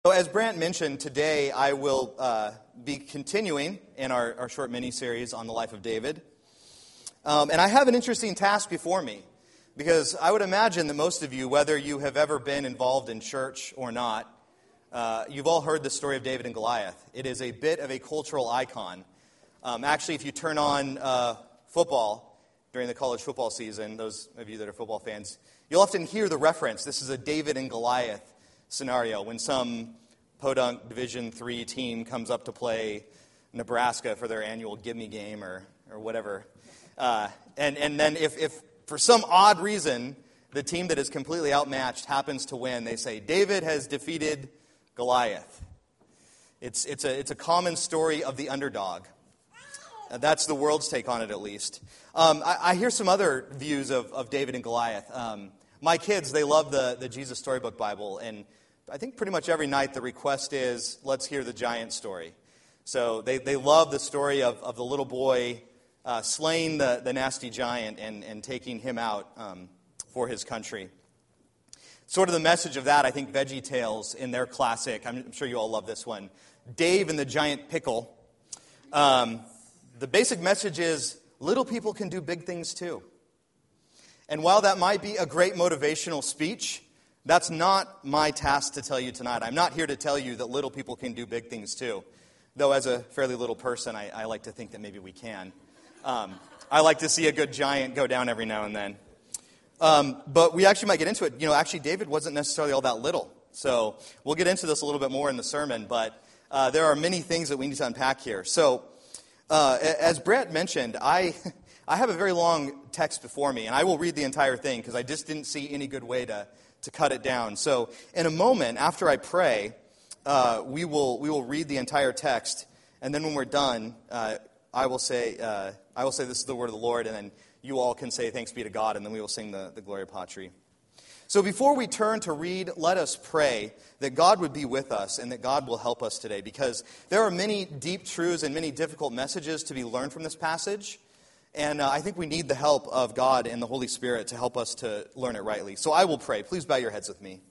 So as Brant mentioned, today I will be continuing in our short mini-series on the life of David. And I have an interesting task before me, because I would imagine that most of you, whether you have ever been involved in church or not, you've all heard the story of David and Goliath. It is a bit of a cultural icon. Actually, if you turn on football during the college football season, those of you that are football fans, you'll often hear the reference. This is a David and Goliath scenario when some podunk Division III team comes up to play Nebraska for their annual gimme game or whatever. And then if for some odd reason the team that is completely outmatched happens to win, they say, David has defeated Goliath. It's a common story of the underdog. That's the world's take on it, at least. I hear some other views of David and Goliath. My kids, they love the Jesus Storybook Bible, and I think pretty much every night the request is, let's hear the giant story. So they love the story of the little boy slaying the nasty giant and taking him out for his country. Sort of the message of that, I think Veggie Tales in their classic, I'm sure you all love this one, Dave and the Giant Pickle. The basic message is, little people can do big things too. And while that might be a great motivational speech, that's not my task to tell you tonight. I'm not here to tell you that little people can do big things too. Though as a fairly little person, I like to think that maybe we can. I like to see a good giant go down every now and then. But we actually might get into it. You know, actually David wasn't necessarily all that little. So we'll get into this a little bit more in the sermon. But there are many things that we need to unpack here. So as Brett mentioned, I have a very long text before me. And I will read the entire thing because I just didn't see any good way to cut it down. So in a moment, after I pray, we will read the entire text, and then when we're done, I will say this is the word of the Lord, and then you all can say thanks be to God, and then we will sing the Gloria Patri. So before we turn to read, let us pray that God would be with us and that God will help us today, because there are many deep truths and many difficult messages to be learned from this passage. And I think we need the help of God and the Holy Spirit to help us to learn it rightly. So I will pray. Please bow your heads with me.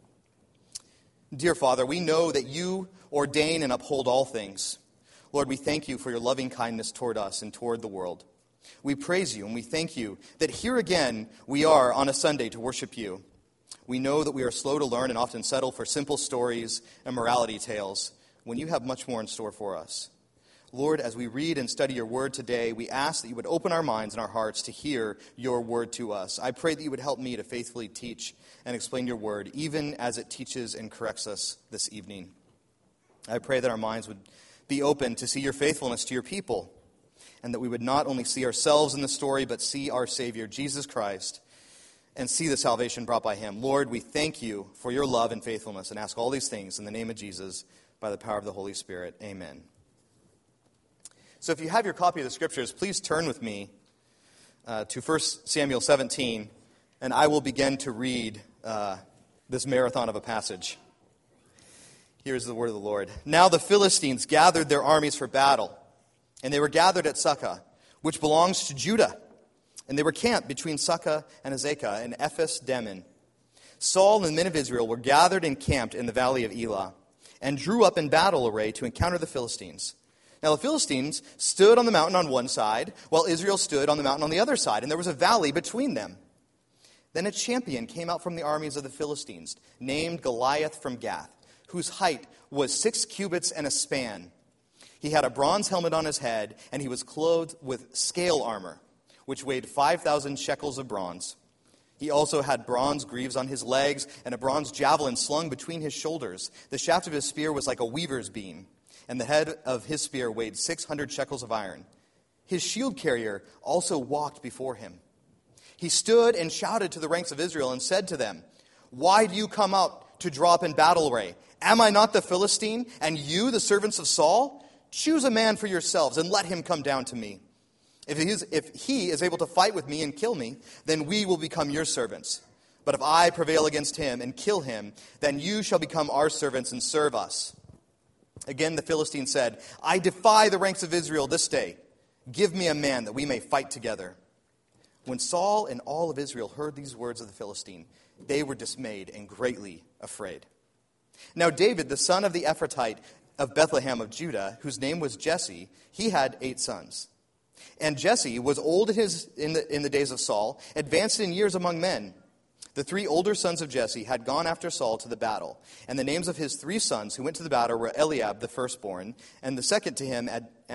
Dear Father, we know that you ordain and uphold all things. Lord, we thank you for your loving kindness toward us and toward the world. We praise you and we thank you that here again we are on a Sunday to worship you. We know that we are slow to learn and often settle for simple stories and morality tales when you have much more in store for us. Lord, as we read and study your word today, we ask that you would open our minds and our hearts to hear your word to us. I pray that you would help me to faithfully teach and explain your word, even as it teaches and corrects us this evening. I pray that our minds would be open to see your faithfulness to your people, and that we would not only see ourselves in the story, but see our Savior, Jesus Christ, and see the salvation brought by him. Lord, we thank you for your love and faithfulness, and ask all these things in the name of Jesus, by the power of the Holy Spirit. Amen. So if you have your copy of the Scriptures, please turn with me to 1 Samuel 17, and I will begin to read this marathon of a passage. Here's the word of the Lord. Now the Philistines gathered their armies for battle, and they were gathered at Sukkah, which belongs to Judah. And they were camped between Sukkah and Azekah and Ephes-Dammim. Saul and the men of Israel were gathered and camped in the valley of Elah, and drew up in battle array to encounter the Philistines. Now the Philistines stood on the mountain on one side, while Israel stood on the mountain on the other side, and there was a valley between them. Then a champion came out from the armies of the Philistines, named Goliath from Gath, whose height was 6 cubits and a span. He had a bronze helmet on his head, and he was clothed with scale armor, which weighed 5,000 shekels of bronze. He also had bronze greaves on his legs, and a bronze javelin slung between his shoulders. The shaft of his spear was like a weaver's beam, and the head of his spear weighed 600 shekels of iron. His shield carrier also walked before him. He stood and shouted to the ranks of Israel and said to them, "Why do you come out to draw up in battle array? Am I not the Philistine, and you the servants of Saul? Choose a man for yourselves and let him come down to me. If he is able to fight with me and kill me, then we will become your servants. But if I prevail against him and kill him, then you shall become our servants and serve us." Again the Philistine said, "I defy the ranks of Israel this day. Give me a man that we may fight together." When Saul and all of Israel heard these words of the Philistine, they were dismayed and greatly afraid. Now David, the son of the Ephrathite of Bethlehem of Judah, whose name was Jesse, he had 8 sons. And Jesse was old in the days of Saul, advanced in years among men. The 3 older sons of Jesse had gone after Saul to the battle, and the names of his 3 sons who went to the battle were Eliab the firstborn, and the second to him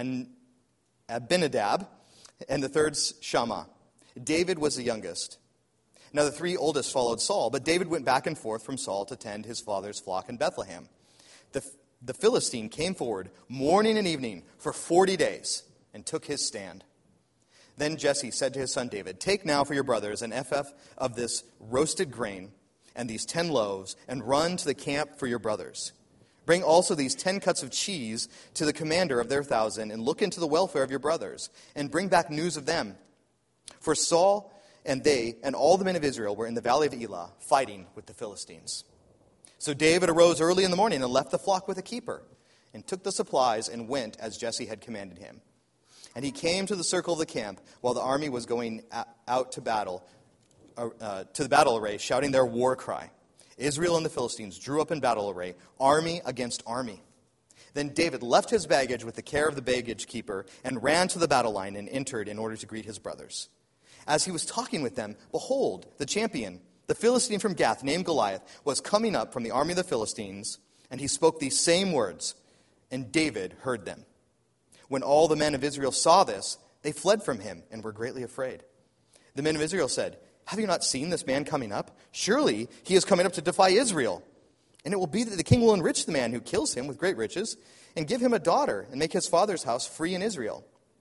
Abinadab, and the third Shammah. David was the youngest. Now the 3 oldest followed Saul, but David went back and forth from Saul to tend his father's flock in Bethlehem. The Philistine came forward morning and evening for 40 days and took his stand. Then Jesse said to his son David, "Take now for your brothers an ephah of this roasted grain and these 10 loaves, and run to the camp for your brothers. Bring also these 10 cuts of cheese to the commander of their 1,000, and look into the welfare of your brothers, and bring back news of them." For Saul and they and all the men of Israel were in the valley of Elah, fighting with the Philistines. So David arose early in the morning and left the flock with a keeper, and took the supplies and went as Jesse had commanded him. And he came to the circle of the camp while the army was going out to battle, to the battle array, shouting their war cry. Israel and the Philistines drew up in battle array, army against army. Then David left his baggage with the care of the baggage keeper and ran to the battle line and entered in order to greet his brothers. As he was talking with them, behold, the champion, the Philistine from Gath, named Goliath, was coming up from the army of the Philistines, and he spoke these same words, and David heard them. When all the men of Israel saw this, they fled from him and were greatly afraid. The men of Israel said, "Have you not seen this man coming up? Surely he is coming up to defy Israel. And it will be that the king will enrich the man who kills him with great riches, and give him a daughter, and make his father's house free in Israel."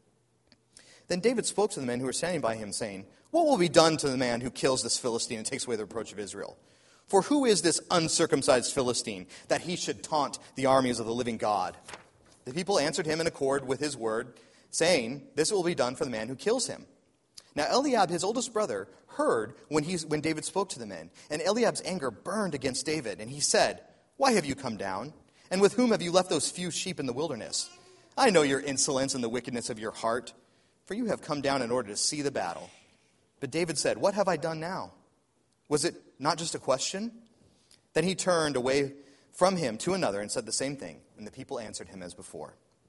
Then David spoke to the men who were standing by him, saying, "What will be done to the man who kills this Philistine and takes away the reproach of Israel? For who is this uncircumcised Philistine, that he should taunt the armies of the living God?" The people answered him in accord with his word, saying, "This will be done for the man who kills him." Now Eliab, his oldest brother, heard when David spoke to the men, and Eliab's anger burned against David, and he said, "Why have you come down? And with whom have you left those few sheep in the wilderness? I know your insolence and the wickedness of your heart, for you have come down in order to see the battle." But David said, "What have I done now? Was it not just a question?" Then he turned away from him to another and said the same thing, and the people answered him as before.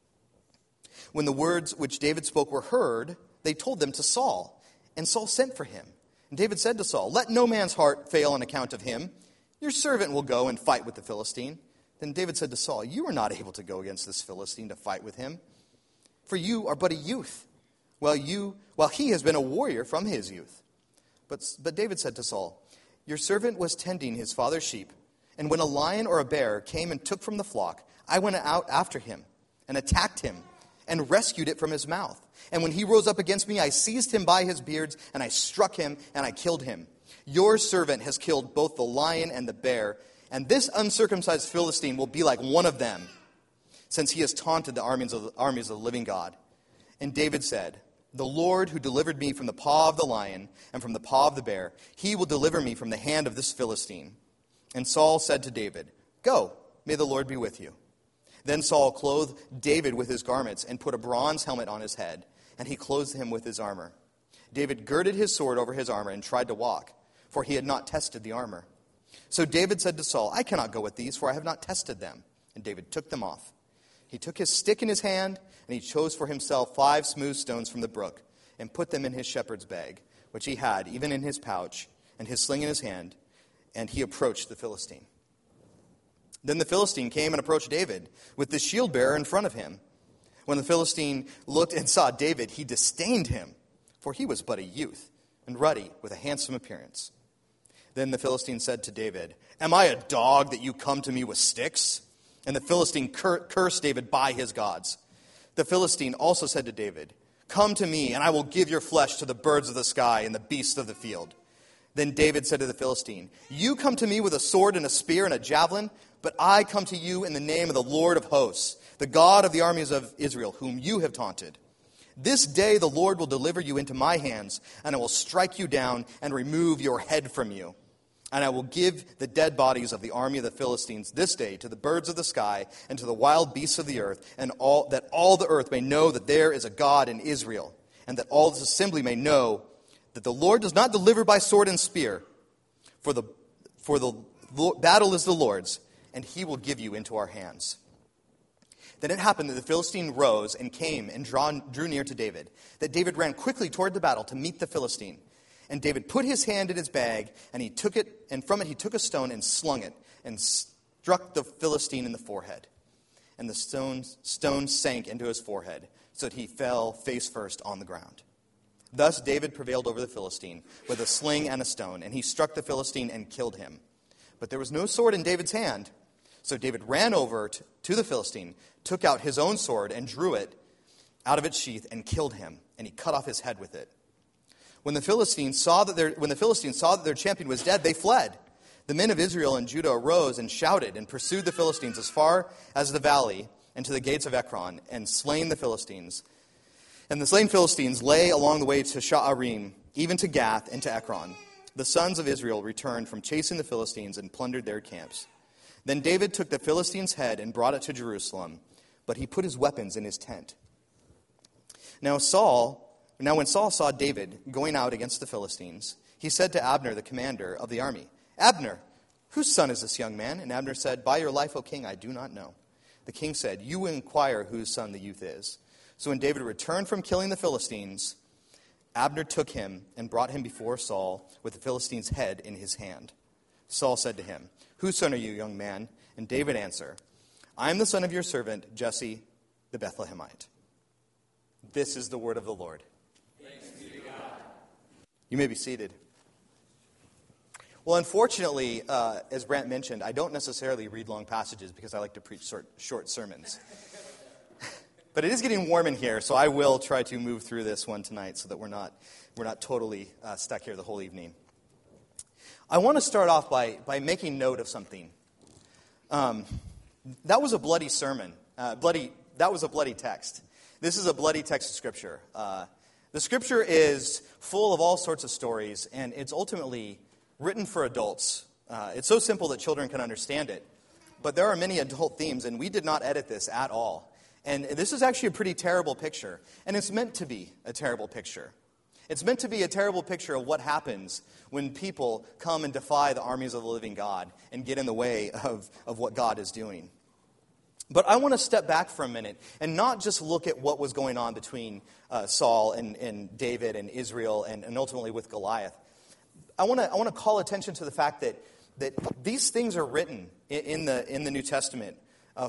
When the words which David spoke were heard, they told them to Saul, and Saul sent for him. And David said to Saul, "Let no man's heart fail on account of him. Your servant will go and fight with the Philistine." Then David said to Saul, "You are not able to go against this Philistine to fight with him, for you are but a youth, while he has been a warrior from his youth." But David said to Saul, "Your servant was tending his father's sheep, and when a lion or a bear came and took from the flock, I went out after him and attacked him and rescued it from his mouth. And when he rose up against me, I seized him by his beards, and I struck him, and I killed him. Your servant has killed both the lion and the bear, and this uncircumcised Philistine will be like one of them, since he has taunted the armies of the living God." And David said, "The Lord who delivered me from the paw of the lion and from the paw of the bear, he will deliver me from the hand of this Philistine." And Saul said to David, "Go, may the Lord be with you." Then Saul clothed David with his garments and put a bronze helmet on his head, and he clothed him with his armor. David girded his sword over his armor and tried to walk, for he had not tested the armor. So David said to Saul, "I cannot go with these, for I have not tested them." And David took them off. He took his stick in his hand, and he chose for himself 5 smooth stones from the brook, and put them in his shepherd's bag, which he had, even in his pouch, and his sling in his hand, and he approached the Philistine. Then the Philistine came and approached David, with the shield bearer in front of him. When the Philistine looked and saw David, he disdained him, for he was but a youth, and ruddy, with a handsome appearance. Then the Philistine said to David, "Am I a dog that you come to me with sticks?" And the Philistine cursed David by his gods. The Philistine also said to David, "Come to me, and I will give your flesh to the birds of the sky and the beasts of the field." Then David said to the Philistine, "You come to me with a sword and a spear and a javelin, but I come to you in the name of the Lord of hosts, the God of the armies of Israel, whom you have taunted. This day the Lord will deliver you into my hands, and I will strike you down and remove your head from you. And I will give the dead bodies of the army of the Philistines this day to the birds of the sky and to the wild beasts of the earth, and that all the earth may know that there is a God in Israel, and that all this assembly may know that the Lord does not deliver by sword and spear, for the battle is the Lord's, and he will give you into our hands." Then it happened that the Philistine rose and came and drew near to David, that David ran quickly toward the battle to meet the Philistine. And David put his hand in his bag, and he took it, and from it he took a stone and slung it, and struck the Philistine in the forehead. And the stone sank into his forehead, so that he fell face first on the ground. Thus David prevailed over the Philistine with a sling and a stone, and he struck the Philistine and killed him. But there was no sword in David's hand. So David ran over to the Philistine, took out his own sword, and drew it out of its sheath, and killed him, and he cut off his head with it. When the Philistines saw that their champion was dead, they fled. The men of Israel and Judah arose and shouted and pursued the Philistines as far as the valley and to the gates of Ekron, and slain the Philistines. And the slain Philistines lay along the way to Sha'arim, even to Gath and to Ekron. The sons of Israel returned from chasing the Philistines and plundered their camps. Then David took the Philistine's head and brought it to Jerusalem, but he put his weapons in his tent. Now when Saul saw David going out against the Philistines, he said to Abner, the commander of the army, "Abner, whose son is this young man?" And Abner said, "By your life, O king, I do not know." The king said, "You inquire whose son the youth is." So when David returned from killing the Philistines, Abner took him and brought him before Saul with the Philistine's head in his hand. Saul said to him, "Whose son are you, young man?" And David answered, "I am the son of your servant, Jesse the Bethlehemite." This is the word of the Lord. Thanks be to God. You may be seated. Well, unfortunately, as Brant mentioned, I don't necessarily read long passages because I like to preach short sermons. But it is getting warm in here, so I will try to move through this one tonight so that we're not totally stuck here the whole evening. I want to start off by making note of something. That was a bloody sermon. That was a bloody text. This is a bloody text of Scripture. The Scripture is full of all sorts of stories, and it's ultimately written for adults. It's so simple that children can understand it. But there are many adult themes, and we did not edit this at all. And this is actually a pretty terrible picture. And it's meant to be a terrible picture. It's meant to be a terrible picture of what happens when people come and defy the armies of the living God and get in the way of what God is doing. But I want to step back for a minute and not just look at what was going on between Saul and David and Israel and ultimately with Goliath. I want to call attention to the fact that these things are written in the New Testament in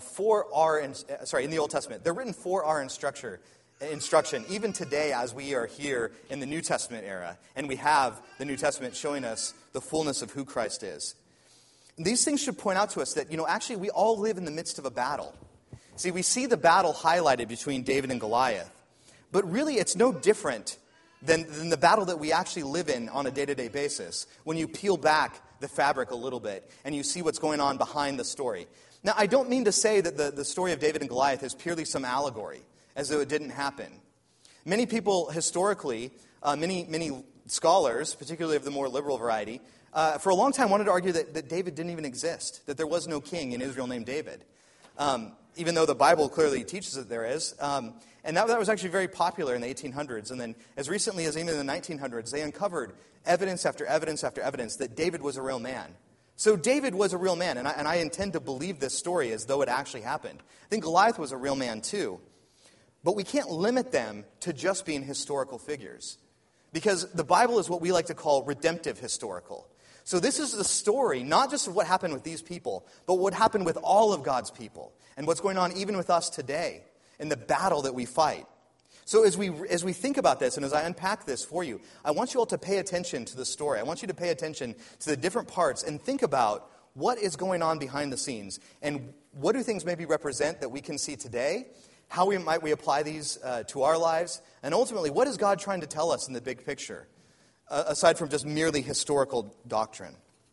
the Old Testament. They're written for our instruction, even today as we are here in the New Testament era, and we have the New Testament showing us the fullness of who Christ is. These things should point out to us that, actually we all live in the midst of a battle. See, we see the battle highlighted between David and Goliath, but really it's no different than the battle that we actually live in on a day-to-day basis when you peel back the fabric a little bit and you see what's going on behind the story. Now, I don't mean to say that the story of David and Goliath is purely some allegory, as though it didn't happen. Many people historically, many scholars, particularly of the more liberal variety, for a long time wanted to argue that David didn't even exist, that there was no king in Israel named David, even though the Bible clearly teaches that there is. And that was actually very popular in the 1800s. And then as recently as even in the 1900s, they uncovered evidence after evidence after evidence that David was a real man. So David was a real man, and I intend to believe this story as though it actually happened. I think Goliath was a real man too. But we can't limit them to just being historical figures, because the Bible is what we like to call redemptive historical. So this is the story, not just of what happened with these people, but what happened with all of God's people, and what's going on even with us today in the battle that we fight. So as we think about this, and as I unpack this for you, I want you all to pay attention to the story. I want you to pay attention to the different parts and think about what is going on behind the scenes, and what do things maybe represent that we can see today. How might we apply these to our lives? And ultimately, what is God trying to tell us in the big picture, aside from just merely historical doctrine?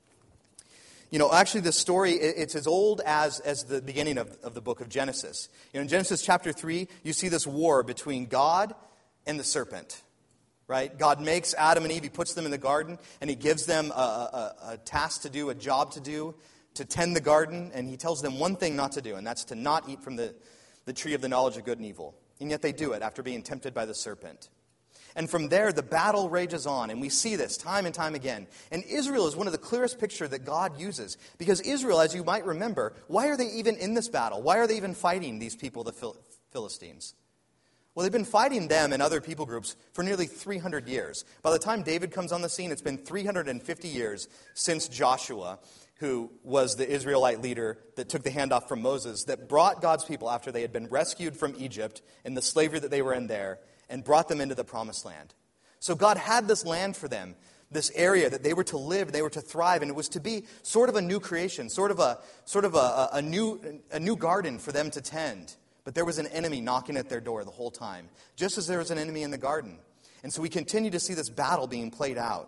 Actually, this story, it's as old as the beginning of the book of Genesis. In Genesis chapter 3, you see this war between God and the serpent. Right? God makes Adam and Eve, he puts them in the garden, and he gives them a task to do, a job to do, to tend the garden, and he tells them one thing not to do, and that's to not eat from the tree of the knowledge of good and evil. And yet they do it after being tempted by the serpent. And from there, the battle rages on, and we see this time and time again. And Israel is one of the clearest pictures that God uses. Because Israel, as you might remember, why are they even in this battle? Why are they even fighting these people, the Philistines? Well, they've been fighting them and other people groups for nearly 300 years. By the time David comes on the scene, it's been 350 years since Joshua, who was the Israelite leader that took the handoff from Moses, that brought God's people after they had been rescued from Egypt and the slavery that they were in there, and brought them into the promised land. So God had this land for them, this area that they were to live, they were to thrive, and it was to be sort of a new creation, sort of a new garden for them to tend. But there was an enemy knocking at their door the whole time, just as there was an enemy in the garden. And so we continue to see this battle being played out.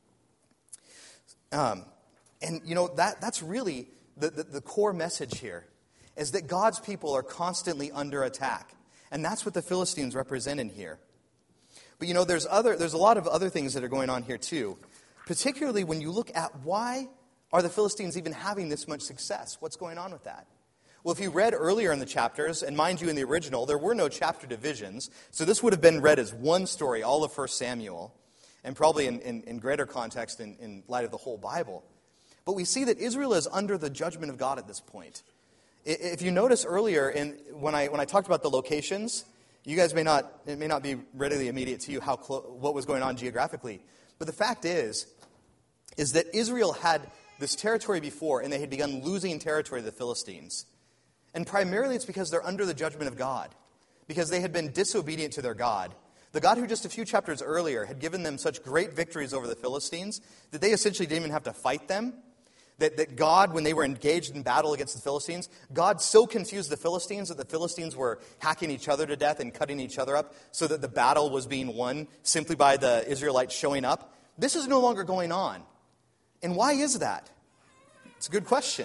And you know, that's really the core message here, is that God's people are constantly under attack. And that's what the Philistines represent in here. But you know, there's a lot of other things that are going on here too. Particularly when you look at why are the Philistines even having this much success? What's going on with that? Well, if you read earlier in the chapters, and mind you, in the original, there were no chapter divisions. So this would have been read as one story, all of 1 Samuel, and probably in greater context in light of the whole Bible. But we see that Israel is under the judgment of God at this point. If you notice earlier, when I talked about the locations, you guys it may not be readily immediate to you what was going on geographically. But the fact is that Israel had this territory before, and they had begun losing territory to the Philistines. And primarily it's because they're under the judgment of God, because they had been disobedient to their God. The God who just a few chapters earlier had given them such great victories over the Philistines that they essentially didn't even have to fight them. That God, when they were engaged in battle against the Philistines, God so confused the Philistines that the Philistines were hacking each other to death and cutting each other up so that the battle was being won simply by the Israelites showing up. This is no longer going on. And why is that? It's a good question.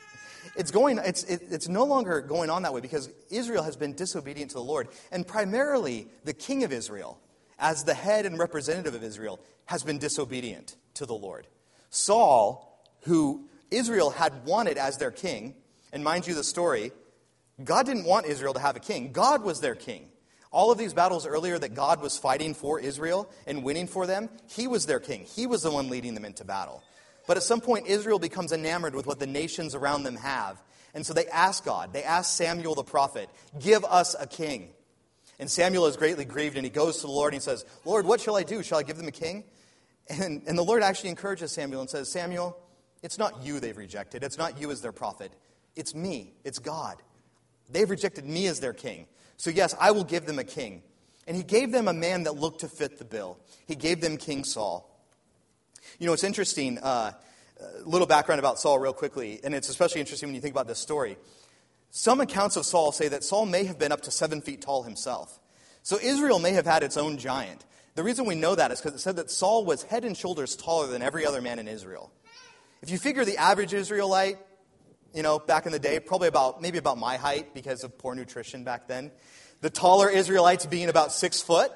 It's no longer going on that way because Israel has been disobedient to the Lord. And primarily, the king of Israel, as the head and representative of Israel, has been disobedient to the Lord. Saul, who Israel had wanted as their king, and mind you the story, God didn't want Israel to have a king. God was their king. All of these battles earlier that God was fighting for Israel and winning for them, he was their king. He was the one leading them into battle. But at some point, Israel becomes enamored with what the nations around them have. And so they ask God, they ask Samuel the prophet, give us a king. And Samuel is greatly grieved, and he goes to the Lord and he says, Lord, what shall I do? Shall I give them a king? And the Lord actually encourages Samuel and says, Samuel, it's not you they've rejected. It's not you as their prophet. It's me. It's God. They've rejected me as their king. So yes, I will give them a king. And he gave them a man that looked to fit the bill. He gave them King Saul. You know, it's interesting, a little background about Saul real quickly, and it's especially interesting when you think about this story. Some accounts of Saul say that Saul may have been up to 7 feet tall himself. So Israel may have had its own giant. The reason we know that is because it said that Saul was head and shoulders taller than every other man in Israel. If you figure the average Israelite, you know, back in the day, probably maybe about my height because of poor nutrition back then, the taller Israelites being about 6 foot,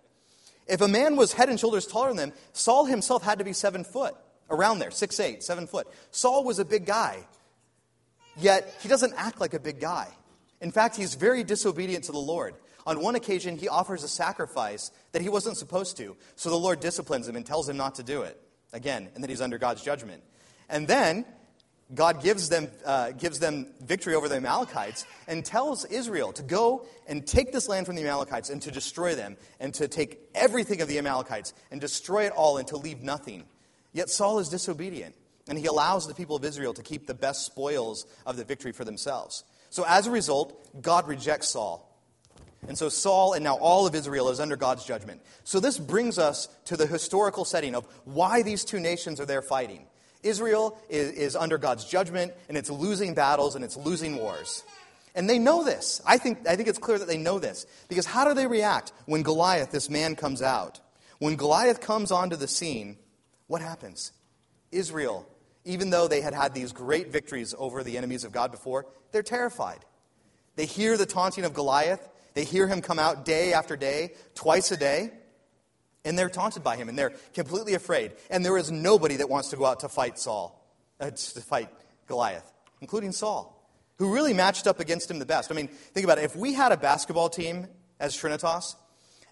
if a man was head and shoulders taller than them, Saul himself had to be 7 foot, around there, 6'8", 7 foot. Saul was a big guy, yet he doesn't act like a big guy. In fact, he's very disobedient to the Lord. On one occasion, he offers a sacrifice that he wasn't supposed to, so the Lord disciplines him and tells him not to do it, again, and that he's under God's judgment. And then God gives them victory over the Amalekites and tells Israel to go and take this land from the Amalekites and to destroy them and to take everything of the Amalekites and destroy it all and to leave nothing. Yet Saul is disobedient, and he allows the people of Israel to keep the best spoils of the victory for themselves. So as a result, God rejects Saul. And so Saul and now all of Israel is under God's judgment. So this brings us to the historical setting of why these two nations are there fighting. Israel is under God's judgment, and it's losing battles, and it's losing wars. And they know this. I think it's clear that they know this. Because how do they react when Goliath, this man, comes out? When Goliath comes onto the scene, what happens? Israel, even though they had these great victories over the enemies of God before, they're terrified. They hear the taunting of Goliath. They hear him come out day after day, twice a day. And they're taunted by him, and they're completely afraid. And there is nobody that wants to go out to fight to fight Goliath, including Saul, who really matched up against him the best. I mean, think about it. If we had a basketball team as Trinitas,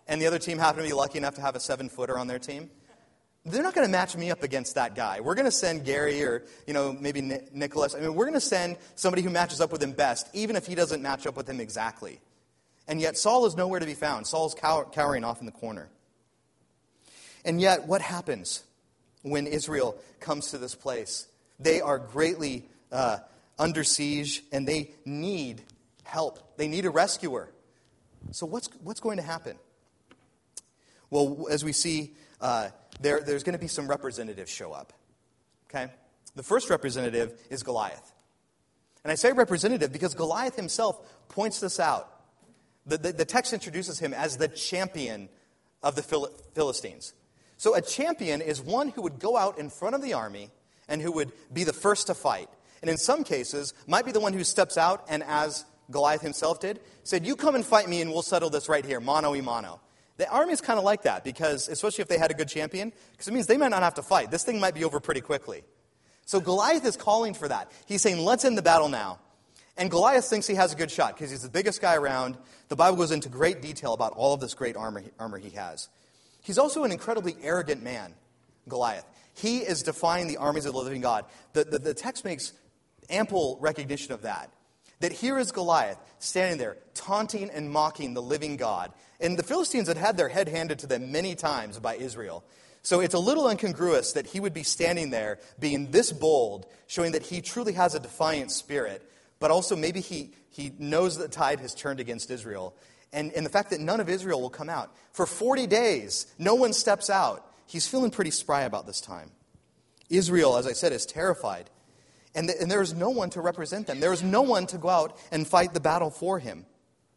and the other team happen to be lucky enough to have a 7-footer on their team, they're not going to match me up against that guy. We're going to send Gary or, maybe Nicholas. We're going to send somebody who matches up with him best, even if he doesn't match up with him exactly. And yet Saul is nowhere to be found. Saul's cowering off in the corner. And yet, what happens when Israel comes to this place? They are greatly under siege, and they need help. They need a rescuer. So what's going to happen? Well, as we see, there's going to be some representatives show up. Okay? The first representative is Goliath. And I say representative because Goliath himself points this out. The text introduces him as the champion of the Philistines. So a champion is one who would go out in front of the army and who would be the first to fight. And in some cases, might be the one who steps out and, as Goliath himself did, said, you come and fight me and we'll settle this right here, mano a mano. The army is kind of like that, because especially if they had a good champion, because it means they might not have to fight. This thing might be over pretty quickly. So Goliath is calling for that. He's saying, let's end the battle now. And Goliath thinks he has a good shot because he's the biggest guy around. The Bible goes into great detail about all of this great armor he has. He's also an incredibly arrogant man, Goliath. He is defying the armies of the living God. The text makes ample recognition of that. That here is Goliath standing there, taunting and mocking the living God. And the Philistines had their head handed to them many times by Israel. So it's a little incongruous that he would be standing there being this bold, showing that he truly has a defiant spirit, but also maybe he knows the tide has turned against Israel. And the fact that none of Israel will come out. For 40 days, no one steps out. He's feeling pretty spry about this time. Israel, as I said, is terrified. And there is no one to represent them. There is no one to go out and fight the battle for him.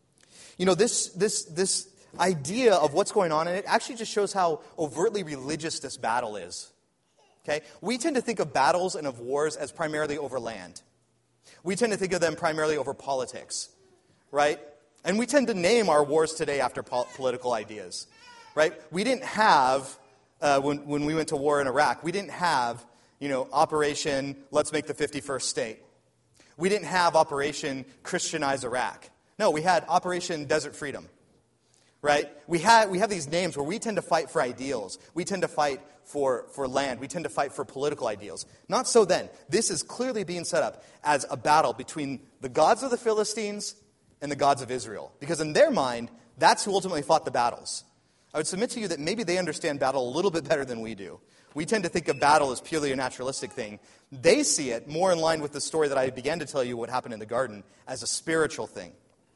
This idea of what's going on in it actually just shows how overtly religious this battle is. Okay? We tend to think of battles and of wars as primarily over land. We tend to think of them primarily over politics, right? And we tend to name our wars today after political ideas, right? We didn't have, when we went to war in Iraq, we didn't have, Operation Let's Make the 51st State. We didn't have Operation Christianize Iraq. No, we had Operation Desert Freedom, right? We have these names where we tend to fight for ideals. We tend to fight for land. We tend to fight for political ideals. Not so then. This is clearly being set up as a battle between the gods of the Philistines and the gods of Israel. Because in their mind, that's who ultimately fought the battles. I would submit to you that maybe they understand battle a little bit better than we do. We tend to think of battle as purely a naturalistic thing. They see it more in line with the story that I began to tell you what happened in the garden as a spiritual thing.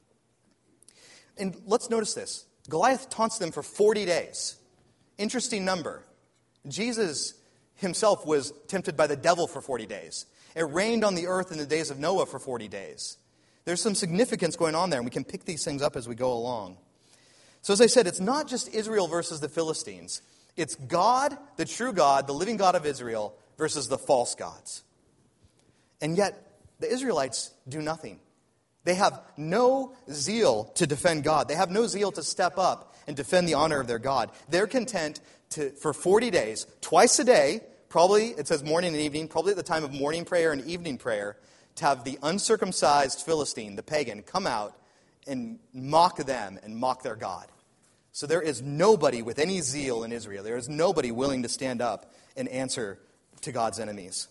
And let's notice this. Goliath taunts them for 40 days. Interesting number. Jesus himself was tempted by the devil for 40 days. It rained on the earth in the days of Noah for 40 days. There's some significance going on there, and we can pick these things up as we go along. So as I said, it's not just Israel versus the Philistines. It's God, the true God, the living God of Israel, versus the false gods. And yet, the Israelites do nothing. They have no zeal to defend God. They have no zeal to step up and defend the honor of their God. They're content for 40 days, twice a day, probably, it says morning and evening, probably at the time of morning prayer and evening prayer, to have the uncircumcised Philistine, the pagan, come out and mock them and mock their God. So there is nobody with any zeal in Israel. There is nobody willing to stand up and answer to God's enemies.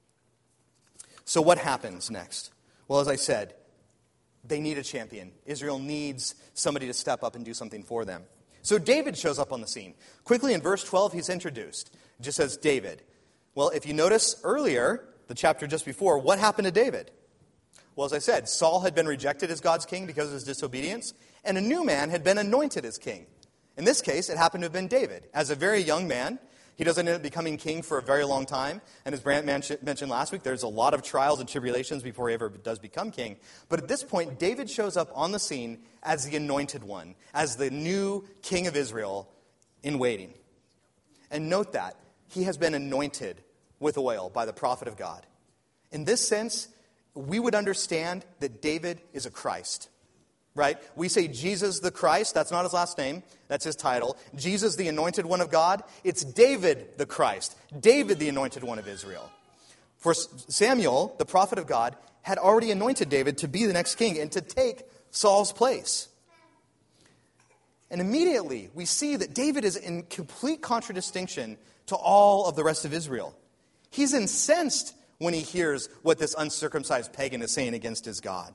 So what happens next? Well, as I said, they need a champion. Israel needs somebody to step up and do something for them. So David shows up on the scene. Quickly in verse 12, he's introduced. It just says David. Well, if you notice earlier, the chapter just before, what happened to David? Well, as I said, Saul had been rejected as God's king because of his disobedience, and a new man had been anointed as king. In this case, it happened to have been David. As a very young man, he doesn't end up becoming king for a very long time. And as Brant mentioned last week, there's a lot of trials and tribulations before he ever does become king. But at this point, David shows up on the scene as the anointed one, as the new king of Israel in waiting. And note that he has been anointed with oil by the prophet of God. In this sense, we would understand that David is a Christ. Right? We say Jesus the Christ. That's not his last name. That's his title. Jesus the anointed one of God. It's David the Christ. David the anointed one of Israel. For Samuel, the prophet of God, had already anointed David to be the next king and to take Saul's place. And immediately we see that David is in complete contradistinction to all of the rest of Israel. He's incensed when he hears what this uncircumcised pagan is saying against his God.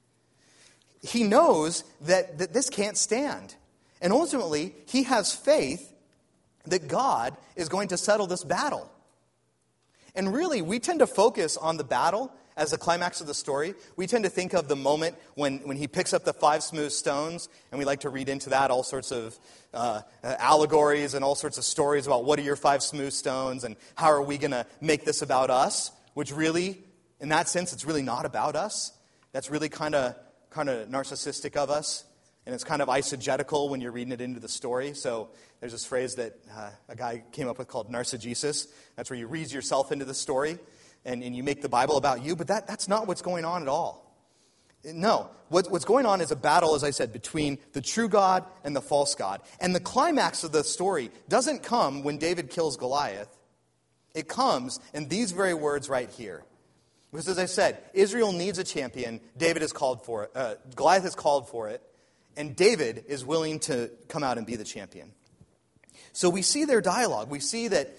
He knows that this can't stand. And ultimately, he has faith that God is going to settle this battle. And really, we tend to focus on the battle as the climax of the story. We tend to think of the moment when he picks up the 5 smooth stones, and we like to read into that all sorts of allegories and all sorts of stories about what are your 5 smooth stones and how are we going to make this about us, which really, in that sense, it's really not about us. That's really kind of narcissistic of us, and it's kind of eisegetical when you're reading it into the story. So there's this phrase that a guy came up with called narcigesis. That's where you read yourself into the story, and you make the Bible about you, but that's not what's going on at all. No, what's going on is a battle, as I said, between the true God and the false God. And the climax of the story doesn't come when David kills Goliath. It comes in these very words right here. Because as I said, Israel needs a champion. David is called for it. Goliath is called for it. And David is willing to come out and be the champion. So we see their dialogue. We see that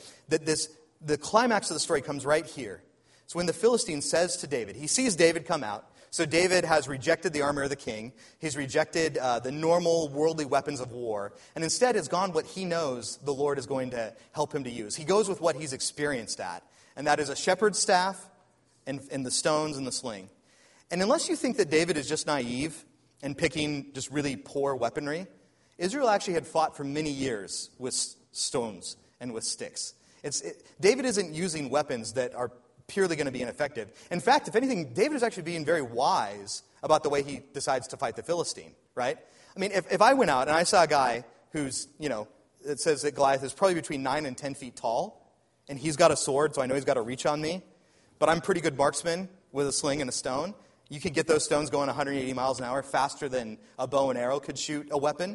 the climax of the story comes right here. So when the Philistine says to David, he sees David come out. So David has rejected the armor of the king. He's rejected the normal worldly weapons of war. And instead has gone what he knows the Lord is going to help him to use. He goes with what he's experienced at. And that is a shepherd's staff and the stones and the sling. And unless you think that David is just naive and picking just really poor weaponry, Israel actually had fought for many years with stones and with sticks. David isn't using weapons that are purely going to be ineffective. In fact, if anything, David is actually being very wise about the way he decides to fight the Philistine, right? I mean, if I went out and I saw a guy who's, it says that Goliath is probably between 9 and 10 feet tall, and he's got a sword, so I know he's got a reach on me, but I'm a pretty good marksman with a sling and a stone. You could get those stones going 180 miles an hour faster than a bow and arrow could shoot a weapon.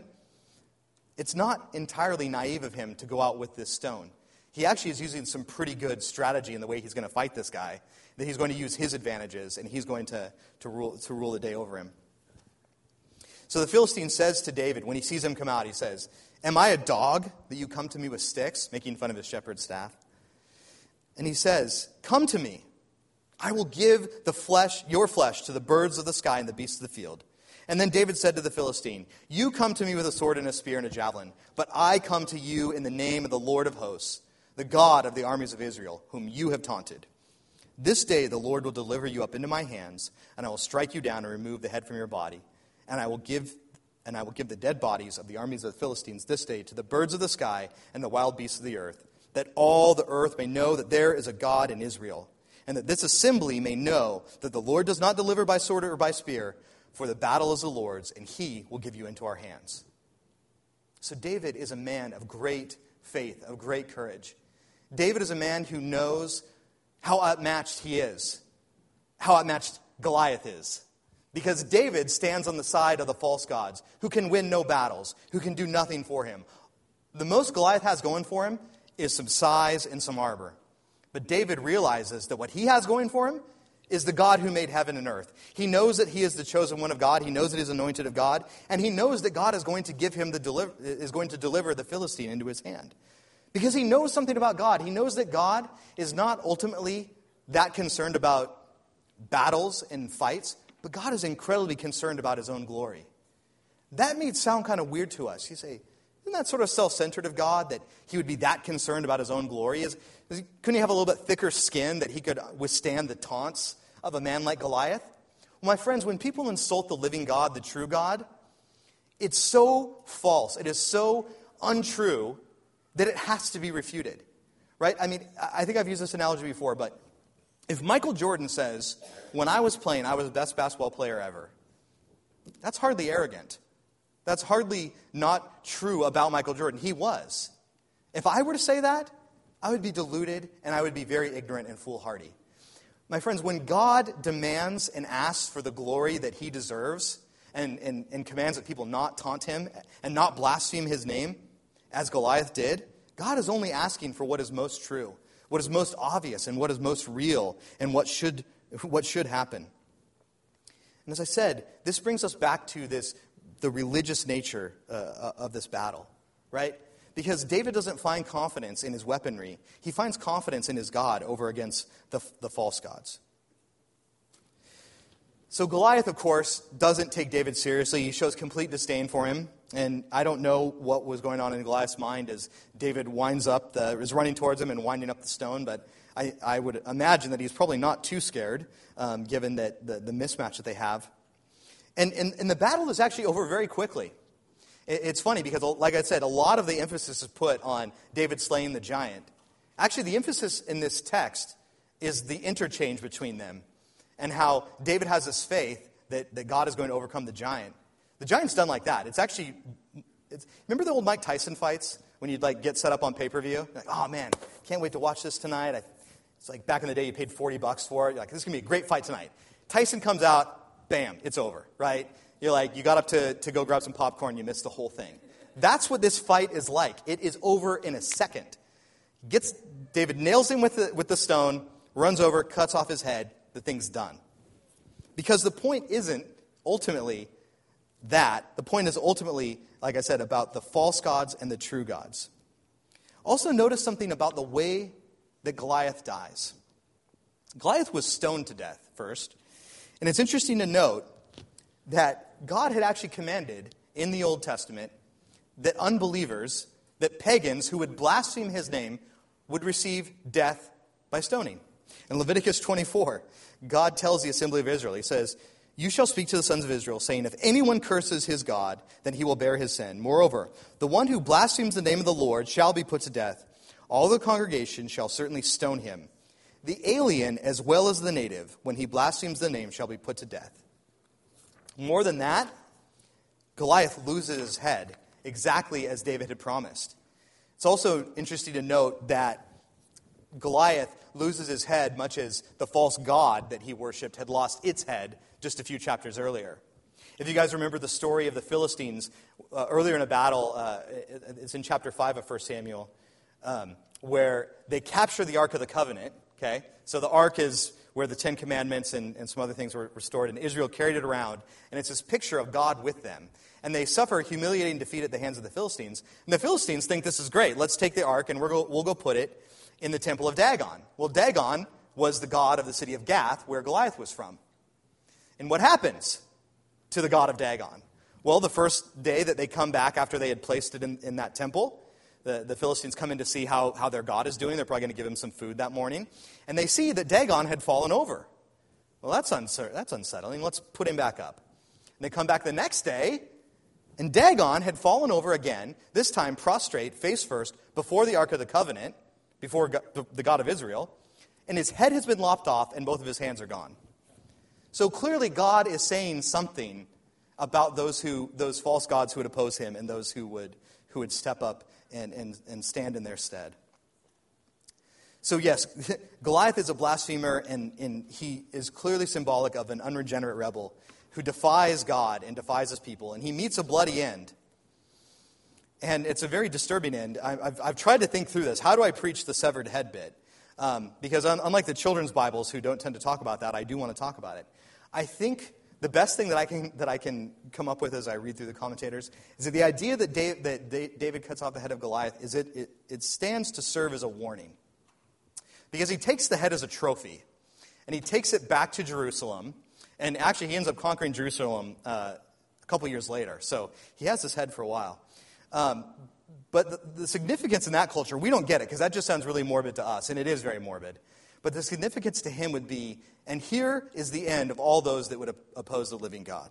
It's not entirely naive of him to go out with this stone. He actually is using some pretty good strategy in the way he's going to fight this guy, that he's going to use his advantages, and he's going to rule the day over him. So the Philistine says to David, when he sees him come out, he says, "Am I a dog that you come to me with sticks?" Making fun of his shepherd's staff. And he says, "Come to me. I will give your flesh to the birds of the sky and the beasts of the field." And then David said to the Philistine, "You come to me with a sword and a spear and a javelin, but I come to you in the name of the Lord of hosts, the God of the armies of Israel, whom you have taunted. This day the Lord will deliver you up into my hands, and I will strike you down and remove the head from your body. And I will give the dead bodies of the armies of the Philistines this day to the birds of the sky and the wild beasts of the earth, that all the earth may know that there is a God in Israel, and that this assembly may know that the Lord does not deliver by sword or by spear, for the battle is the Lord's, and he will give you into our hands." So David is a man of great faith, of great courage. David is a man who knows how outmatched he is, how outmatched Goliath is. Because David stands on the side of the false gods, who can win no battles, who can do nothing for him. The most Goliath has going for him is some size and some armor. But David realizes that what he has going for him is the God who made heaven and earth. He knows that he is the chosen one of God. He knows that he is anointed of God. And he knows that God is going to deliver the Philistine into his hand. Because he knows something about God. He knows that God is not ultimately that concerned about battles and fights, but God is incredibly concerned about his own glory. That may sound kind of weird to us. You say, isn't that sort of self-centered of God, that he would be that concerned about his own glory? Couldn't he have a little bit thicker skin that he could withstand the taunts of a man like Goliath? Well, my friends, when people insult the living God, the true God, it's so false, it is so untrue, that it has to be refuted, right? I mean, I think I've used this analogy before, but if Michael Jordan says, "When I was playing, I was the best basketball player ever," that's hardly arrogant. That's hardly not true about Michael Jordan. He was. If I were to say that, I would be deluded and I would be very ignorant and foolhardy. My friends, when God demands and asks for the glory that he deserves and commands that people not taunt him and not blaspheme his name, as Goliath did, God is only asking for what is most true, what is most obvious, and what is most real, and what should happen. And as I said, this brings us back to this the religious nature of this battle, right? Because David doesn't find confidence in his weaponry. He finds confidence in his God over against the false gods. So Goliath, of course, doesn't take David seriously. He shows complete disdain for him. And I don't know what was going on in Goliath's mind as David is running towards him and winding up the stone. But I would imagine that he's probably not too scared, given that the mismatch that they have. And the battle is actually over very quickly. It's funny because, like I said, a lot of the emphasis is put on David slaying the giant. Actually, the emphasis in this text is the interchange between them and how David has this faith that God is going to overcome the giant. The giant's done like that. Remember the old Mike Tyson fights when you'd get set up on pay-per-view? Like, oh man, can't wait to watch this tonight. It's like back in the day you paid $40 for it. You're like, this is going to be a great fight tonight. Tyson comes out, bam, it's over, right? You're like, you got up to go grab some popcorn, you missed the whole thing. That's what this fight is like. It is over in a second. David nails him with the stone, runs over, cuts off his head, the thing's done. Because the point isn't ultimately that. The point is ultimately, like I said, about the false gods and the true gods. Also notice something about the way that Goliath dies. Goliath was stoned to death first. And it's interesting to note that God had actually commanded in the Old Testament that unbelievers, that pagans who would blaspheme his name would receive death by stoning. In Leviticus 24, God tells the assembly of Israel, he says, "You shall speak to the sons of Israel, saying, if anyone curses his God, then he will bear his sin. Moreover, the one who blasphemes the name of the Lord shall be put to death. All the congregation shall certainly stone him. The alien as well as the native, when he blasphemes the name, shall be put to death." More than that, Goliath loses his head, exactly as David had promised. It's also interesting to note that Goliath loses his head much as the false god that he worshipped had lost its head just a few chapters earlier. If you guys remember the story of the Philistines earlier in a battle, it's in chapter 5 of 1 Samuel, where they capture the Ark of the Covenant. Okay, so the Ark is where the Ten Commandments and some other things were stored, and Israel carried it around, and it's this picture of God with them. And they suffer humiliating defeat at the hands of the Philistines. And the Philistines think this is great. Let's take the Ark and we'll go put it in the temple of Dagon. Well, Dagon was the god of the city of Gath, where Goliath was from. And what happens to the god of Dagon? Well, the first day that they come back after they had placed it in that temple, the Philistines come in to see how their god is doing. They're probably going to give him some food that morning. And they see that Dagon had fallen over. Well, that's unsettling. Let's put him back up. And they come back the next day, and Dagon had fallen over again, this time prostrate, face first, before the Ark of the Covenant, before the God of Israel, and his head has been lopped off and both of his hands are gone. So clearly God is saying something about those false gods who would oppose him and those who would step up and stand in their stead. So yes, Goliath is a blasphemer, and he is clearly symbolic of an unregenerate rebel who defies God and defies his people, and he meets a bloody end. And it's a very disturbing end. I've tried to think through this. How do I preach the severed head bit? Because unlike the children's Bibles, who don't tend to talk about that, I do want to talk about it. I think the best thing that I can come up with as I read through the commentators is that the idea that David cuts off the head of Goliath is it stands to serve as a warning. Because he takes the head as a trophy, and he takes it back to Jerusalem, and actually he ends up conquering Jerusalem a couple years later. So he has this head for a while. But the significance in that culture, we don't get it, because that just sounds really morbid to us, and it is very morbid. But the significance to him would be, and here is the end of all those that would oppose the living God.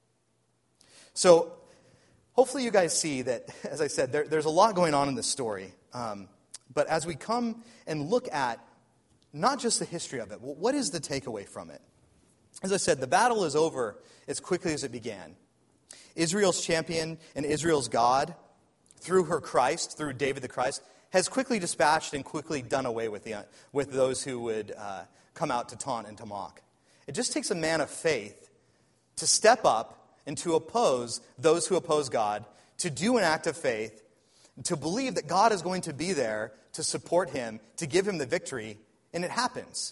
So hopefully you guys see that, as I said, there's a lot going on in this story. But as we come and look at not just the history of it, what is the takeaway from it? As I said, the battle is over as quickly as it began. Israel's champion and Israel's God, through her Christ, through David the Christ, has quickly dispatched and quickly done away with those who would come out to taunt and to mock. It just takes a man of faith to step up and to oppose those who oppose God, to do an act of faith, to believe that God is going to be there to support him, to give him the victory, and it happens.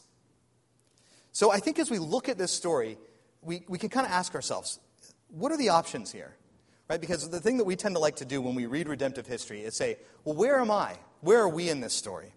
So I think as we look at this story, we can kind of ask ourselves, what are the options here? Right? Because the thing that we tend to like to do when we read redemptive history is say, well, where am I? Where are we in this story?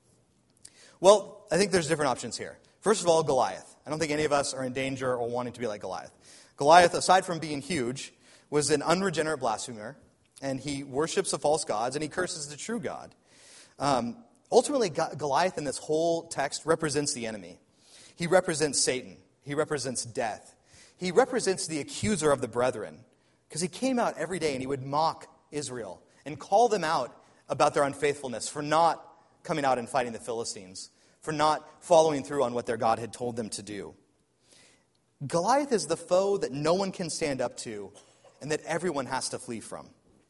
Well, I think there's different options here. First of all, Goliath. I don't think any of us are in danger or wanting to be like Goliath. Goliath, aside from being huge, was an unregenerate blasphemer, and he worships the false gods, and he curses the true God. Ultimately, Goliath in this whole text represents the enemy. He represents Satan. He represents death. He represents the accuser of the brethren, because he came out every day and he would mock Israel and call them out about their unfaithfulness for not coming out and fighting the Philistines, for not following through on what their God had told them to do. Goliath is the foe that no one can stand up to and that everyone has to flee from.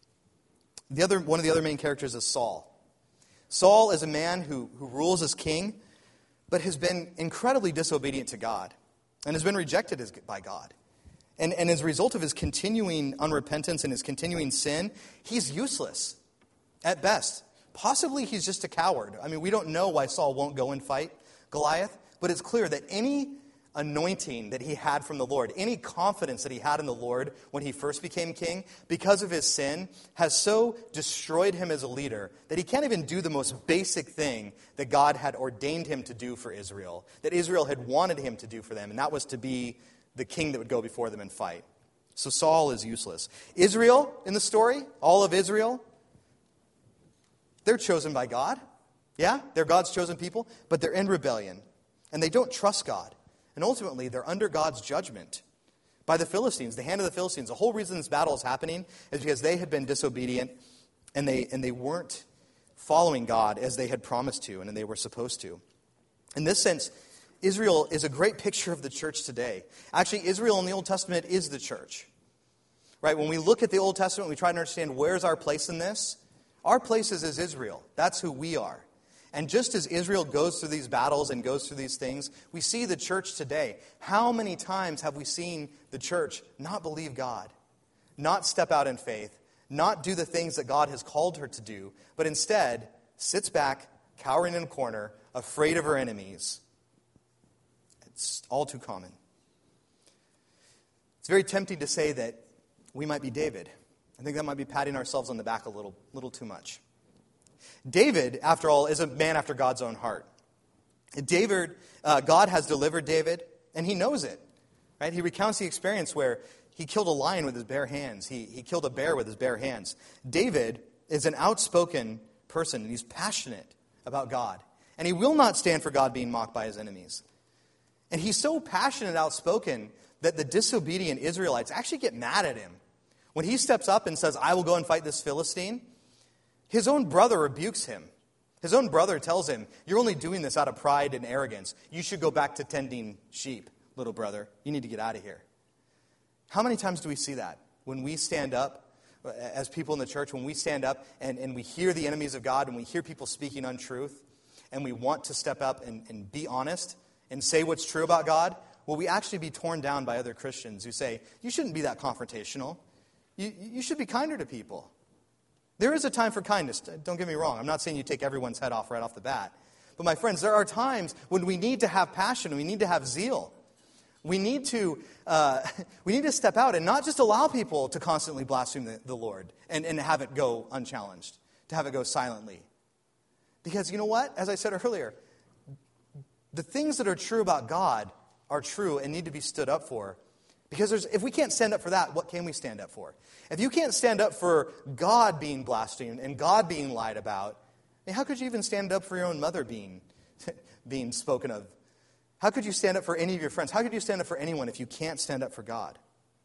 One of the other main characters is Saul. Saul is a man who rules as king, but has been incredibly disobedient to God and has been rejected by God. And as a result of his continuing unrepentance and his continuing sin, he's useless at best. Possibly he's just a coward. I mean, we don't know why Saul won't go and fight Goliath, but it's clear that any anointing that he had from the Lord, any confidence that he had in the Lord when he first became king, because of his sin, has so destroyed him as a leader that he can't even do the most basic thing that God had ordained him to do for Israel, that Israel had wanted him to do for them, and that was to be the king that would go before them and fight. So Saul is useless. Israel, in the story, all of Israel, they're chosen by God. Yeah, they're God's chosen people, but they're in rebellion, and they don't trust God. And ultimately, they're under God's judgment by the Philistines, the hand of the Philistines. The whole reason this battle is happening is because they had been disobedient, and they weren't following God as they had promised to and they were supposed to. In this sense, Israel is a great picture of the church today. Actually, Israel in the Old Testament is the church. Right? When we look at the Old Testament, we try to understand where's our place in this. Our place is as Israel. That's who we are. And just as Israel goes through these battles and goes through these things, we see the church today. How many times have we seen the church not believe God, not step out in faith, not do the things that God has called her to do, but instead sits back, cowering in a corner, afraid of her enemies? It's all too common. It's very tempting to say that we might be David. I think that might be patting ourselves on the back a little too much. David, after all, is a man after God's own heart. God has delivered David, and he knows it. Right? He recounts the experience where he killed a lion with his bare hands. He killed a bear with his bare hands. David is an outspoken person, and he's passionate about God. And he will not stand for God being mocked by his enemies. And he's so passionate and outspoken that the disobedient Israelites actually get mad at him. When he steps up and says, I will go and fight this Philistine, his own brother rebukes him. His own brother tells him, you're only doing this out of pride and arrogance. You should go back to tending sheep, little brother. You need to get out of here. How many times do we see that? When we stand up, as people in the church, when we stand up and we hear the enemies of God, and we hear people speaking untruth, and we want to step up and be honest and say what's true about God, will we actually be torn down by other Christians who say, you shouldn't be that confrontational. You should be kinder to people. There is a time for kindness. Don't get me wrong. I'm not saying you take everyone's head off right off the bat. But my friends, there are times when we need to have passion. We need to have zeal. We need to step out and not just allow people to constantly blaspheme the Lord and have it go unchallenged, to have it go silently. Because you know what? As I said earlier, the things that are true about God are true and need to be stood up for. Because if we can't stand up for that, what can we stand up for? If you can't stand up for God being blasphemed and God being lied about, how could you even stand up for your own mother being spoken of? How could you stand up for any of your friends? How could you stand up for anyone if you can't stand up for God?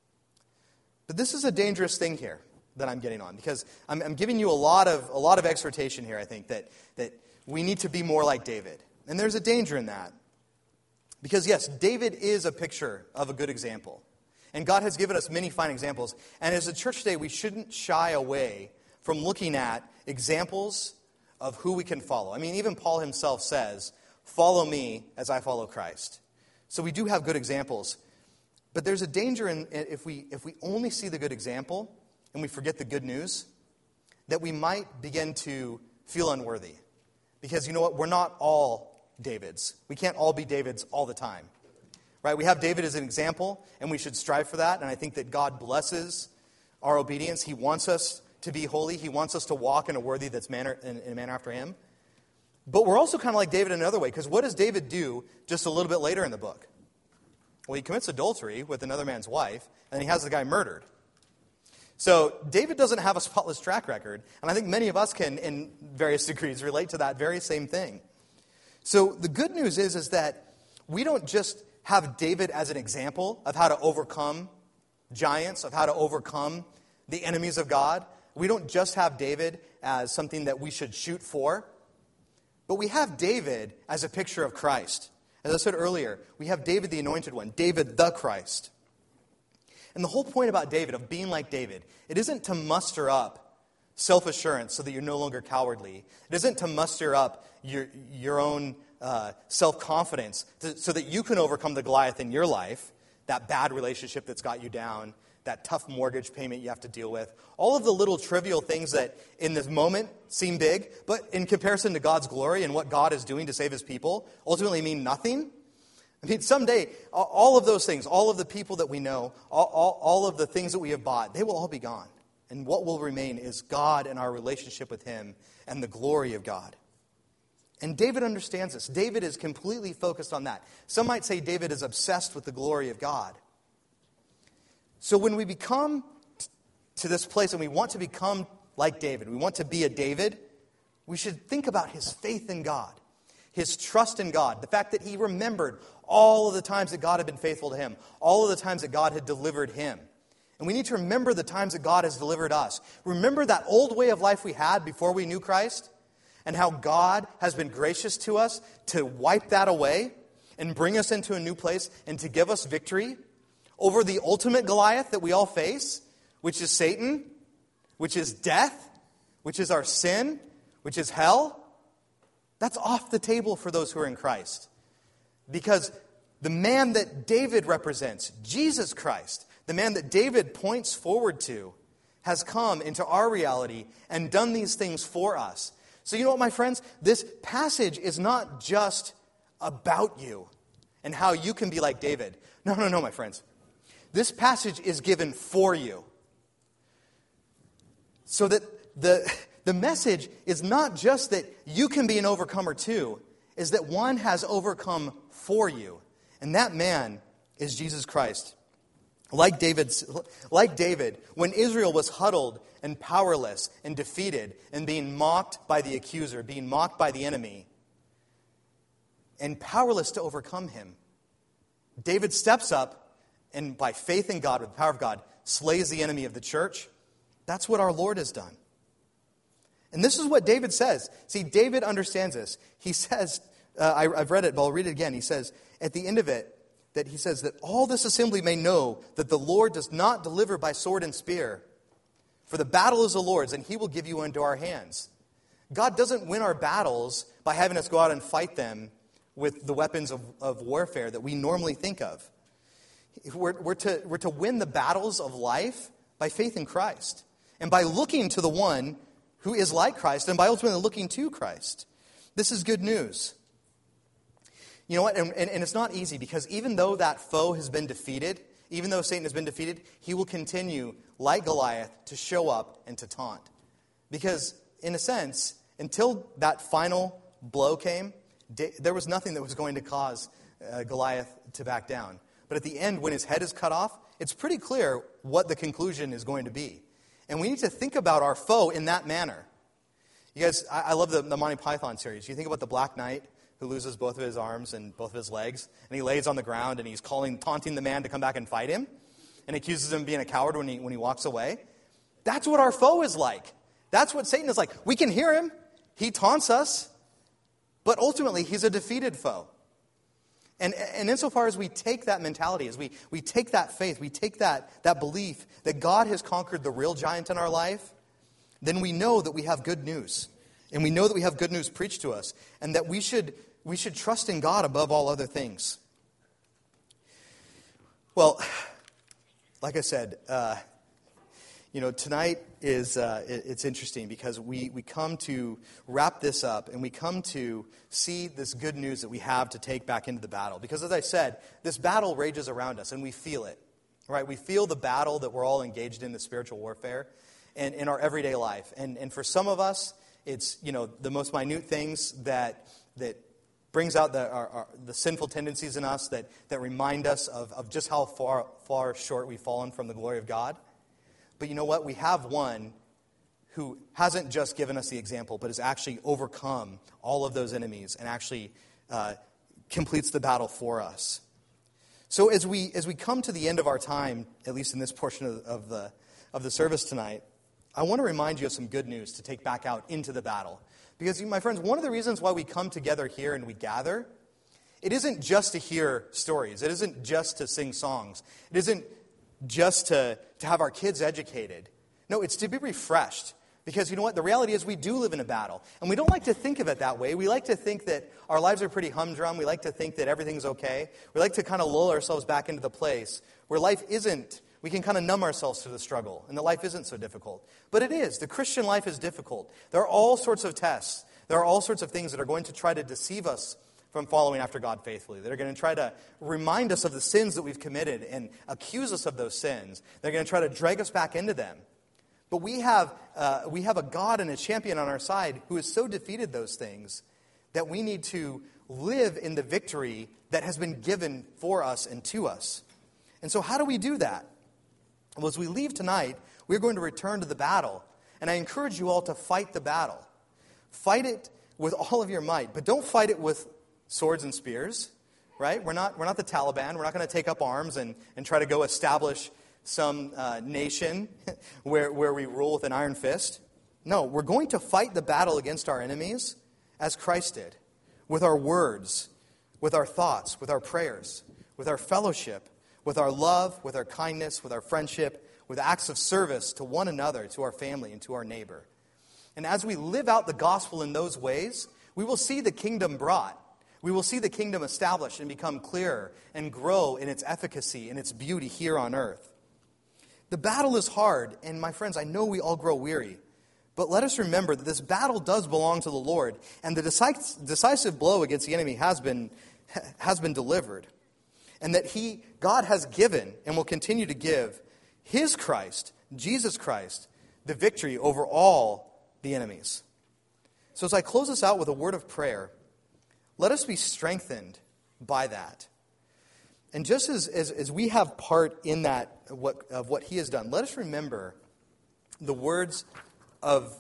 But this is a dangerous thing here that I'm getting on, because I'm giving you a lot of exhortation here, I think, that we need to be more like David. And there's a danger in that. Because yes, David is a picture of a good example. And God has given us many fine examples. And as a church today, we shouldn't shy away from looking at examples of who we can follow. I mean, even Paul himself says, follow me as I follow Christ. So we do have good examples. But there's a danger in if we only see the good example and we forget the good news, that we might begin to feel unworthy. Because you know what? We're not all Davids. We can't all be Davids all the time. Right? We have David as an example, and we should strive for that. And I think that God blesses our obedience. He wants us to be holy. He wants us to walk in a worthy that's in a manner after him. But we're also kind of like David in another way, because what does David do just a little bit later in the book? Well, he commits adultery with another man's wife, and he has the guy murdered. So David doesn't have a spotless track record, and I think many of us can, in various degrees, relate to that very same thing. So the good news is that we don't just have David as an example of how to overcome giants, of how to overcome the enemies of God. We don't just have David as something that we should shoot for, but we have David as a picture of Christ. As I said earlier, we have David the Anointed One, David the Christ. And the whole point about David, of being like David, it isn't to muster up self-assurance so that you're no longer cowardly. It isn't to muster up your own self-confidence so that you can overcome the Goliath in your life, that bad relationship that's got you down, that tough mortgage payment you have to deal with, all of the little trivial things that in this moment seem big, but in comparison to God's glory and what God is doing to save his people, ultimately mean nothing. I mean, someday, all of those things, all of the people that we know, all of the things that we have bought, they will all be gone. And what will remain is God and our relationship with him and the glory of God. And David understands this. David is completely focused on that. Some might say David is obsessed with the glory of God. So when we become to this place and we want to become like David, we want to be a David, we should think about his faith in God, his trust in God, the fact that he remembered all of the times that God had been faithful to him, all of the times that God had delivered him. And we need to remember the times that God has delivered us. Remember that old way of life we had before we knew Christ, and how God has been gracious to us to wipe that away and bring us into a new place and to give us victory over the ultimate Goliath that we all face, which is Satan, which is death, which is our sin, which is hell. That's off the table for those who are in Christ. Because the man that David represents, Jesus Christ, the man that David points forward to, has come into our reality and done these things for us. So you know what, my friends? This passage is not just about you and how you can be like David. No, my friends. This passage is given for you. So that the message is not just that you can be an overcomer too, is that one has overcome for you. And that man is Jesus Christ. Like David, when Israel was huddled and powerless and defeated and being mocked by the accuser, being mocked by the enemy, and powerless to overcome him, David steps up and by faith in God, with the power of God, slays the enemy of the church. That's what our Lord has done. And this is what David says. See, David understands this. He says, I've read it, but I'll read it again. He says, at the end of it, that he says that all this assembly may know that the Lord does not deliver by sword and spear. For the battle is the Lord's, and he will give you into our hands. God doesn't win our battles by having us go out and fight them with the weapons of warfare that we normally think of. We're to win the battles of life by faith in Christ. And by looking to the one who is like Christ, and by ultimately looking to Christ. This is good news. You know what? And it's not easy, because even though that foe has been defeated, even though Satan has been defeated, he will continue, like Goliath, to show up and to taunt. Because, in a sense, until that final blow came, there was nothing that was going to cause Goliath to back down. But at the end, when his head is cut off, it's pretty clear what the conclusion is going to be. And we need to think about our foe in that manner. You guys, I love the Monty Python series. You think about the Black Knight who loses both of his arms and both of his legs, and he lays on the ground and he's taunting the man to come back and fight him, and accuses him of being a coward when he walks away. That's what our foe is like. That's what Satan is like. We can hear him. He taunts us, but ultimately he's a defeated foe. And insofar as we take that mentality, as we take that faith, we take that belief that God has conquered the real giant in our life, then we know that we have good news. And we know that we have good news preached to us. And that we should trust in God above all other things. Well, like I said, tonight is it's interesting because we come to wrap this up and we come to see this good news that we have to take back into the battle. Because as I said, this battle rages around us and we feel it. right? We feel the battle that we're all engaged in, the spiritual warfare, and in our everyday life. And for some of us, it's, the most minute things that brings out the sinful tendencies in us that remind us of just how far short we've fallen from the glory of God. But you know what? We have one who hasn't just given us the example, but has actually overcome all of those enemies and actually completes the battle for us. So as we come to the end of our time, at least in this portion of the service tonight, I want to remind you of some good news to take back out into the battle. Because, my friends, one of the reasons why we come together here and we gather, it isn't just to hear stories. It isn't just to sing songs. It isn't just to have our kids educated. No, it's to be refreshed. Because you know what? The reality is we do live in a battle. And we don't like to think of it that way. We like to think that our lives are pretty humdrum. We like to think that everything's okay. We like to kind of lull ourselves back into the place where life isn't. We can kind of numb ourselves to the struggle, and the life isn't so difficult. But it is. The Christian life is difficult. There are all sorts of tests. There are all sorts of things that are going to try to deceive us from following after God faithfully. That are going to try to remind us of the sins that we've committed and accuse us of those sins. They're going to try to drag us back into them. But we have a God and a champion on our side who has so defeated those things that we need to live in the victory that has been given for us and to us. And so how do we do that? Well, as we leave tonight, we're going to return to the battle. And I encourage you all to fight the battle. Fight it with all of your might. But don't fight it with swords and spears, right? We're not the Taliban. We're not going to take up arms and try to go establish some nation where we rule with an iron fist. No, we're going to fight the battle against our enemies as Christ did. With our words, with our thoughts, with our prayers, with our fellowship, with our love, with our kindness, with our friendship, with acts of service to one another, to our family, and to our neighbor. And as we live out the gospel in those ways, we will see the kingdom brought. We will see the kingdom established and become clearer and grow in its efficacy and its beauty here on earth. The battle is hard, and my friends, I know we all grow weary. But let us remember that this battle does belong to the Lord, and the decisive blow against the enemy has been delivered. And that God has given and will continue to give His Christ, Jesus Christ, the victory over all the enemies. So as I close this out with a word of prayer, let us be strengthened by that. And just as we have part in that, of what He has done, let us remember the words of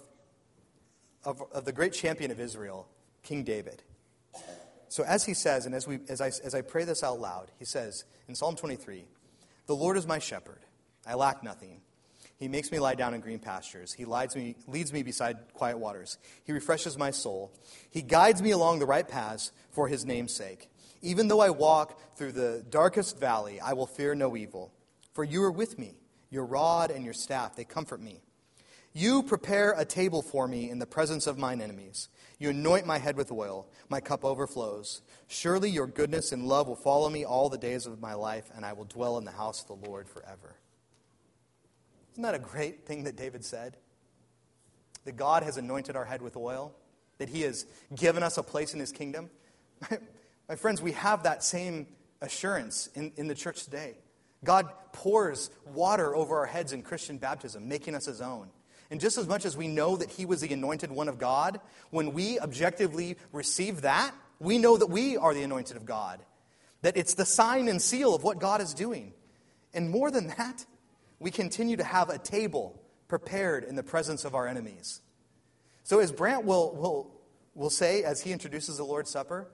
the great champion of Israel, King David. So as he says, and as I pray this out loud, he says in Psalm 23, "The Lord is my shepherd, I lack nothing. He makes me lie down in green pastures. He leads me beside quiet waters. He refreshes my soul. He guides me along the right paths for His name's sake. Even though I walk through the darkest valley, I will fear no evil. For You are with me. Your rod and Your staff, they comfort me. You prepare a table for me in the presence of mine enemies. You anoint my head with oil. My cup overflows. Surely Your goodness and love will follow me all the days of my life, and I will dwell in the house of the Lord forever." Isn't that a great thing that David said? That God has anointed our head with oil. That He has given us a place in His kingdom. My friends, we have that same assurance in the church today. God pours water over our heads in Christian baptism, making us His own. And just as much as we know that He was the anointed one of God, when we objectively receive that, we know that we are the anointed of God. That it's the sign and seal of what God is doing. And more than that, we continue to have a table prepared in the presence of our enemies. So as Brant will say as he introduces the Lord's Supper,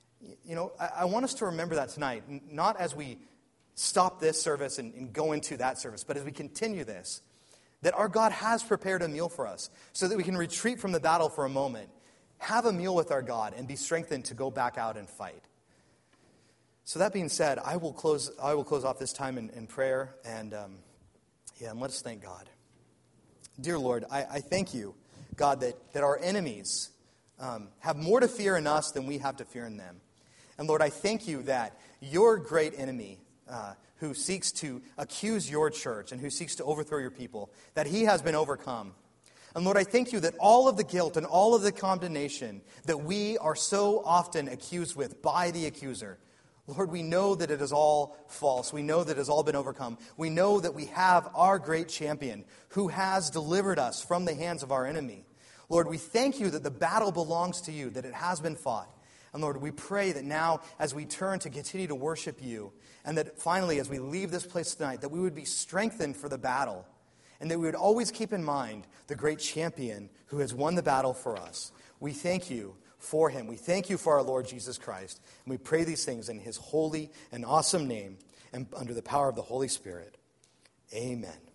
I want us to remember that tonight, not as we stop this service and go into that service, but as we continue this, that our God has prepared a meal for us so that we can retreat from the battle for a moment, have a meal with our God, and be strengthened to go back out and fight. So that being said, I will close off this time in prayer, and let us thank God. Dear Lord, I thank You, God, that our enemies have more to fear in us than we have to fear in them. And Lord, I thank You that Your great enemy, who seeks to accuse Your church and who seeks to overthrow Your people, that he has been overcome. And Lord, I thank You that all of the guilt and all of the condemnation that we are so often accused with by the accuser, Lord, we know that it is all false. We know that it has all been overcome. We know that we have our great champion who has delivered us from the hands of our enemy. Lord, we thank you that the battle belongs to you, that it has been fought. And Lord, we pray that now as we turn to continue to worship you, and that finally as we leave this place tonight, that we would be strengthened for the battle, and that we would always keep in mind the great champion who has won the battle for us. We thank you for him. We thank you for our Lord Jesus Christ. And we pray these things in his holy and awesome name and under the power of the Holy Spirit. Amen.